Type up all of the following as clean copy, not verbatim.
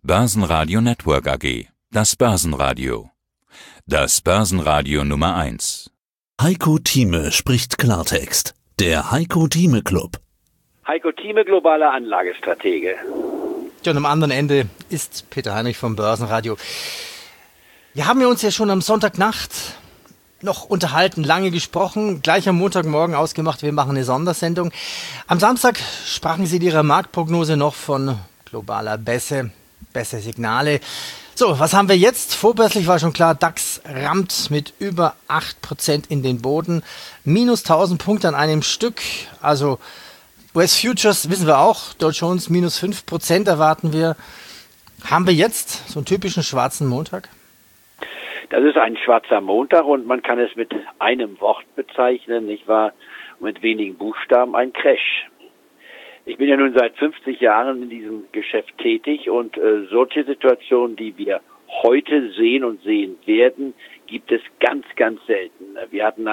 Börsenradio Network AG. Das Börsenradio. Das Börsenradio Nummer 1. Heiko Thieme spricht Klartext. Der Heiko Thieme Club. Heiko Thieme, globaler Anlagestratege. Ja, und am anderen Ende ist Peter Heinrich vom Börsenradio. Wir haben uns ja schon am Sonntagnacht noch unterhalten, lange gesprochen, gleich am Montagmorgen ausgemacht, wir machen eine Sondersendung. Am Samstag sprachen Sie in Ihrer Marktprognose noch von globaler bessere Signale. So, was haben wir jetzt? Vorbörslich war schon klar, DAX rammt mit über 8% in den Boden. Minus 1000 Punkte an einem Stück. Also US-Futures wissen wir auch, Dow Jones minus 5% erwarten wir. Haben wir jetzt so einen typischen schwarzen Montag? Das ist ein schwarzer Montag und man kann es mit einem Wort bezeichnen, nicht wahr? Mit wenigen Buchstaben, ein Crash. Ich bin ja nun seit 50 Jahren in diesem Geschäft tätig und solche Situationen, die wir heute sehen und sehen werden, gibt es ganz, ganz selten. Wir hatten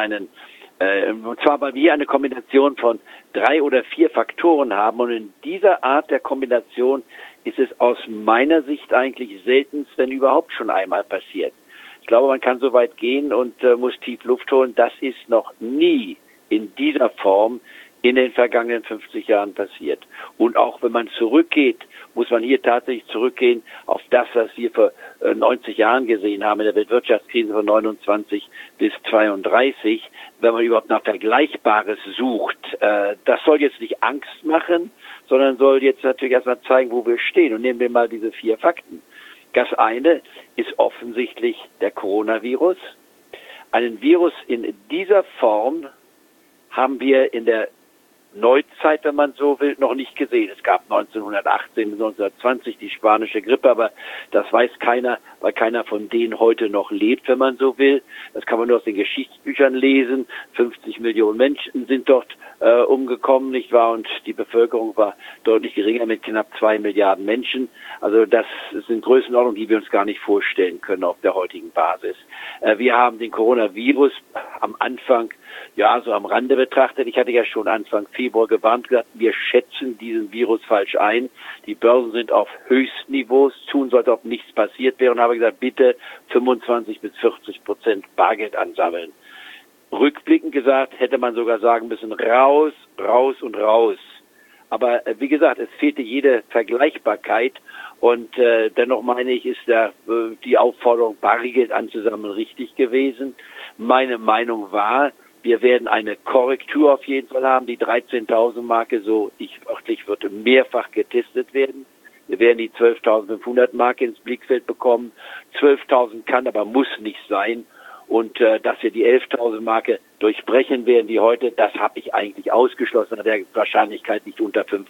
und zwar, weil wir eine Kombination von 3 oder 4 Faktoren haben und in dieser Art der Kombination ist es aus meiner Sicht eigentlich seltenst, wenn überhaupt schon einmal passiert. Ich glaube, man kann so weit gehen und muss tief Luft holen. Das ist noch nie in dieser Form in den vergangenen 50 Jahren passiert. Und auch wenn man zurückgeht, muss man hier tatsächlich zurückgehen auf das, was wir vor 90 Jahren gesehen haben in der Weltwirtschaftskrise von 29 bis 32, wenn man überhaupt nach Vergleichbares sucht. Das soll jetzt nicht Angst machen, sondern soll jetzt natürlich erstmal zeigen, wo wir stehen. Und nehmen wir mal diese 4 Fakten. Das eine ist offensichtlich der Coronavirus. Einen Virus in dieser Form haben wir in der Neuzeit, wenn man so will, noch nicht gesehen. Es gab 1918 bis 1920 die spanische Grippe, aber das weiß keiner, weil keiner von denen heute noch lebt, wenn man so will. Das kann man nur aus den Geschichtsbüchern lesen. 50 Millionen Menschen sind dort umgekommen, nicht wahr? Und die Bevölkerung war deutlich geringer mit knapp 2 Milliarden Menschen. Also das sind Größenordnungen, die wir uns gar nicht vorstellen können auf der heutigen Basis. Wir haben den Coronavirus am Anfang so am Rande betrachtet. Ich hatte ja schon Anfang Februar gewarnt, gesagt, wir schätzen diesen Virus falsch ein. Die Börsen sind auf Höchstniveaus, tun so, als ob nichts passiert wäre und habe gesagt, bitte 25 bis 40% Bargeld ansammeln. Rückblickend gesagt, hätte man sogar sagen müssen, raus. Aber wie gesagt, es fehlte jede Vergleichbarkeit und dennoch meine ich, ist die Aufforderung, Bargeld anzusammeln, richtig gewesen. Meine Meinung war, wir werden eine Korrektur auf jeden Fall haben. Die 13.000 Marke, so wörtlich, wird mehrfach getestet werden. Wir werden die 12.500 Marke ins Blickfeld bekommen. 12.000 kann, aber muss nicht sein. Und dass wir die 11.000 Marke durchbrechen werden, wie heute, das habe ich eigentlich ausgeschlossen. Der Wahrscheinlichkeit liegt unter 5%.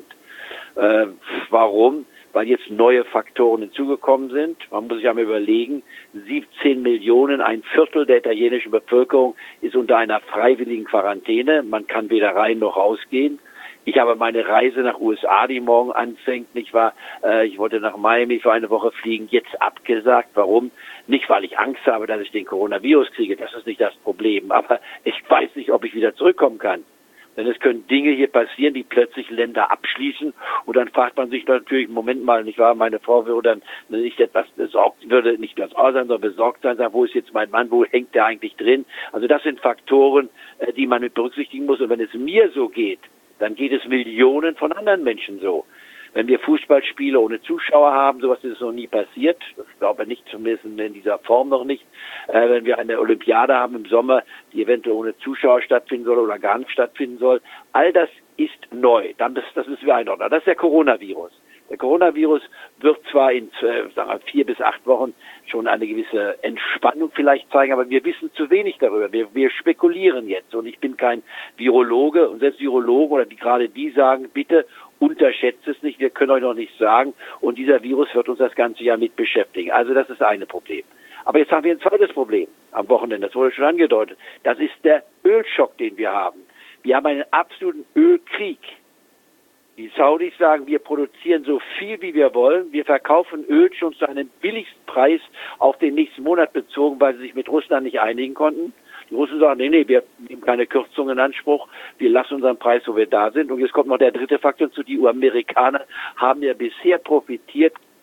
Warum? Weil jetzt neue Faktoren hinzugekommen sind. Man muss sich einmal überlegen, 17 Millionen, ein Viertel der italienischen Bevölkerung ist unter einer freiwilligen Quarantäne. Man kann weder rein noch rausgehen. Ich habe meine Reise nach USA, die morgen anfängt, nicht wahr? Ich wollte nach Miami für eine Woche fliegen, jetzt abgesagt. Warum? Nicht, weil ich Angst habe, dass ich den Coronavirus kriege. Das ist nicht das Problem. Aber ich weiß nicht, ob ich wieder zurückkommen kann. Denn es können Dinge hier passieren, die plötzlich Länder abschließen. Und dann fragt man sich natürlich, Moment mal, nicht wahr, meine Frau würde dann nicht etwas besorgt, würde nicht das sein, sondern besorgt sein, sagen, wo ist jetzt mein Mann, wo hängt der eigentlich drin? Also das sind Faktoren, die man mit berücksichtigen muss. Und wenn es mir so geht, dann geht es Millionen von anderen Menschen so. Wenn wir Fußballspiele ohne Zuschauer haben, sowas ist noch nie passiert. Ich glaube nicht, zumindest in dieser Form noch nicht. Wenn wir eine Olympiade haben im Sommer, die eventuell ohne Zuschauer stattfinden soll oder gar nicht stattfinden soll. All das ist neu. Das müssen wir einordnen. Das ist der Coronavirus. Der Coronavirus wird zwar in 4 bis 8 Wochen schon eine gewisse Entspannung vielleicht zeigen, aber wir wissen zu wenig darüber. Wir spekulieren jetzt und ich bin kein Virologe und selbst Virologen oder die sagen, bitte unterschätzt es nicht, wir können euch noch nichts sagen und dieser Virus wird uns das ganze Jahr mit beschäftigen. Also das ist eine Problem. Aber jetzt haben wir ein zweites Problem am Wochenende, das wurde schon angedeutet. Das ist der Ölschock, den wir haben. Wir haben einen absoluten Ölkrieg. Die Saudis sagen, wir produzieren so viel, wie wir wollen. Wir verkaufen Öl schon zu einem billigsten Preis auf den nächsten Monat bezogen, weil sie sich mit Russland nicht einigen konnten. Die Russen sagen, nee, wir nehmen keine Kürzung in Anspruch. Wir lassen unseren Preis, wo wir da sind. Und jetzt kommt noch der dritte Faktor hinzu. Die Amerikaner haben ja bisher profitiert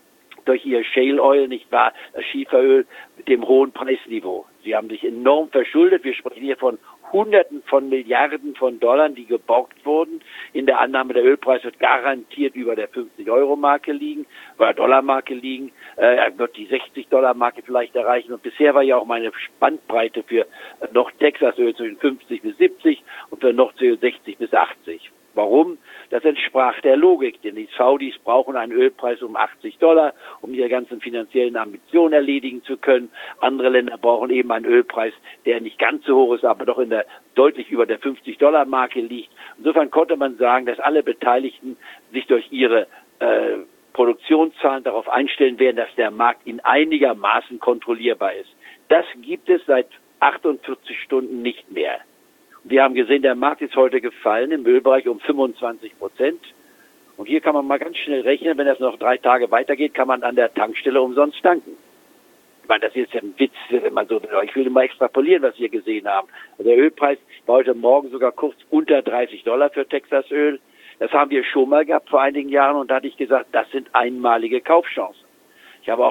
durch ihr Shale Oil, nicht wahr, das Schieferöl mit dem hohen Preisniveau. Sie haben sich enorm verschuldet. Wir sprechen hier von Hunderten von Milliarden von Dollar, die geborgt wurden. In der Annahme, der Ölpreis wird garantiert über der 50-Euro-Marke liegen, oder Dollar-Marke liegen. Er wird die 60-Dollar-Marke vielleicht erreichen. Und bisher war ja auch meine Spannbreite für Nord-Texas-Öl zwischen 50 bis 70 und für Nordsee 60 bis 80. Warum? Das entsprach der Logik, denn die Saudis brauchen einen Ölpreis um 80 Dollar, um ihre ganzen finanziellen Ambitionen erledigen zu können. Andere Länder brauchen eben einen Ölpreis, der nicht ganz so hoch ist, aber doch deutlich über der 50-Dollar-Marke liegt. Insofern konnte man sagen, dass alle Beteiligten sich durch ihre Produktionszahlen darauf einstellen werden, dass der Markt in einigermaßen kontrollierbar ist. Das gibt es seit 48 Stunden nicht mehr. Wir haben gesehen, der Markt ist heute gefallen im Ölbereich um 25%. Und hier kann man mal ganz schnell rechnen, wenn das noch 3 Tage weitergeht, kann man an der Tankstelle umsonst tanken. Ich meine, das ist ja ein Witz, wenn man so, ich will mal extrapolieren, was wir gesehen haben. Also der Ölpreis war heute Morgen sogar kurz unter 30 Dollar für Texasöl. Das haben wir schon mal gehabt vor einigen Jahren und da hatte ich gesagt, das sind einmalige Kaufchancen. Ich habe auch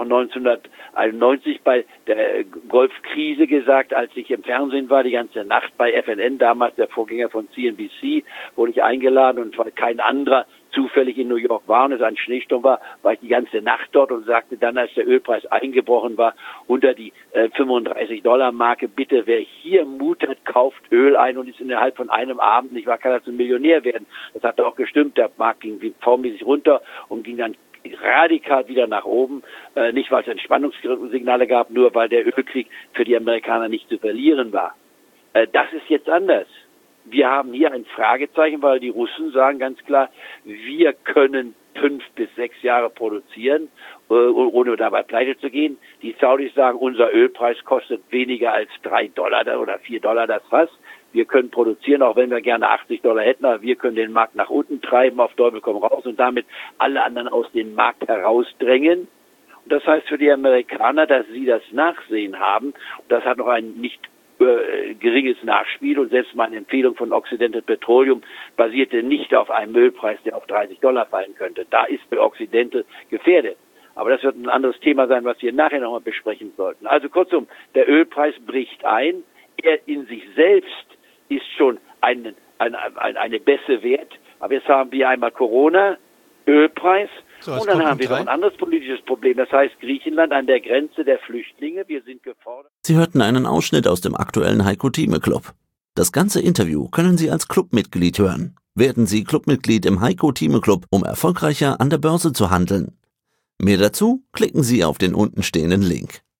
1991 bei der Golfkrise gesagt, als ich im Fernsehen war, die ganze Nacht bei FNN, damals der Vorgänger von CNBC, wurde ich eingeladen und weil kein anderer zufällig in New York war und es ein Schneesturm war ich die ganze Nacht dort und sagte dann, als der Ölpreis eingebrochen war, unter die 35-Dollar-Marke, bitte, wer hier Mut hat, kauft Öl ein und ist innerhalb von einem Abend, nicht wahr, kann er zum Millionär werden. Das hat auch gestimmt, der Markt ging formmäßig runter und ging dann radikal wieder nach oben, nicht weil es Entspannungssignale gab, nur weil der Ölkrieg für die Amerikaner nicht zu verlieren war. Das ist jetzt anders. Wir haben hier ein Fragezeichen, weil die Russen sagen ganz klar, wir können 5 bis 6 Jahre produzieren, ohne dabei pleite zu gehen. Die Saudis sagen, unser Ölpreis kostet weniger als $3 oder $4 das Fass. Wir können produzieren, auch wenn wir gerne 80 Dollar hätten, aber wir können den Markt nach unten treiben, auf Teufel komm raus und damit alle anderen aus dem Markt herausdrängen. Und das heißt für die Amerikaner, dass sie das Nachsehen haben. Und das hat noch ein nicht geringes Nachspiel. Und selbst meine Empfehlung von Occidental Petroleum basierte nicht auf einem Ölpreis, der auf 30 Dollar fallen könnte. Da ist Occidental gefährdet. Aber das wird ein anderes Thema sein, was wir nachher nochmal besprechen sollten. Also kurzum, der Ölpreis bricht ein. Er in sich selbst ist schon eine Bässe wert. Aber jetzt haben wir einmal Corona, Ölpreis und dann haben wir noch ein anderes politisches Problem. Das heißt Griechenland an der Grenze der Flüchtlinge. Wir sind gefordert. Sie hörten einen Ausschnitt aus dem aktuellen Heiko Thieme Club. Das ganze Interview können Sie als Clubmitglied hören. Werden Sie Clubmitglied im Heiko Thieme Club, um erfolgreicher an der Börse zu handeln. Mehr dazu klicken Sie auf den untenstehenden Link.